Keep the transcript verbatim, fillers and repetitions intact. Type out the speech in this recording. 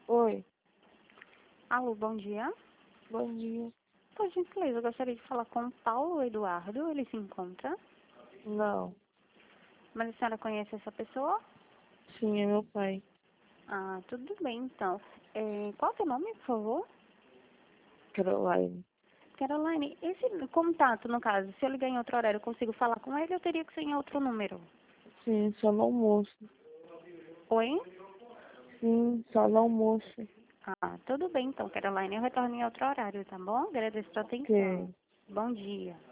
Oi, Alô, bom dia. bom dia. Por gentileza, eu gostaria de falar com o Paulo Eduardo. Ele se encontra. Não, Mas a senhora conhece essa pessoa? sim, é meu pai. Ah, tudo bem, então. É, qual é o seu nome, por favor? Caroline. Caroline, esse contato, no caso, se eu ligar em outro horário, eu consigo falar com ele ou teria que ser em outro número? Sim, só no almoço. Oi? Sim, só no almoço. Ah, tudo bem, então, Caroline. Eu retorno em outro horário, tá bom? Agradeço a sua atenção. Ok. Bom dia.